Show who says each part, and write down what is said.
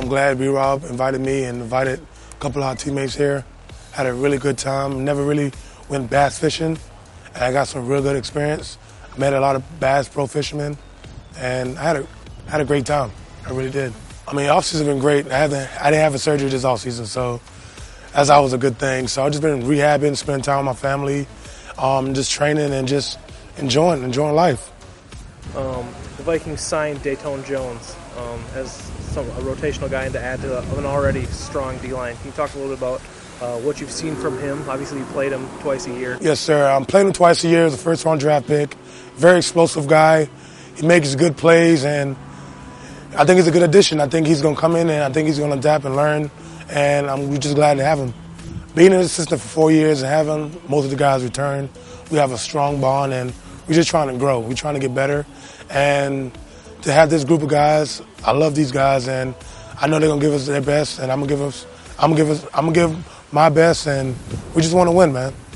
Speaker 1: I'm glad B-Rob invited me and invited a couple of our teammates here. Had a really good time. Never really went bass fishing, and I got some real good experience. I met a lot of bass pro fishermen, and I had a great time. I really did. I mean, off-season has been great. I didn't have a surgery this off-season, so that's always a good thing. So I've just been rehabbing, spending time with my family, just training and just enjoying life.
Speaker 2: The Vikings signed Datone Jones as a rotational guy and to add to an already strong D-line. Can you talk a little bit about what you've seen from him? Obviously, you played him twice a year.
Speaker 1: Yes, sir. I'm playing him twice a year as a first-round draft pick. Very explosive guy. He makes good plays, and I think he's a good addition. I think he's going to come in, and I think he's going to adapt and learn, and we're just glad to have him. Being an assistant for 4 years and having most of the guys return, we have a strong bond, and we're just trying to grow. We're trying to get better, and to have this group of guys, I love these guys, and I know they're gonna give us their best, and I'm gonna give my best, and we just want to win, man.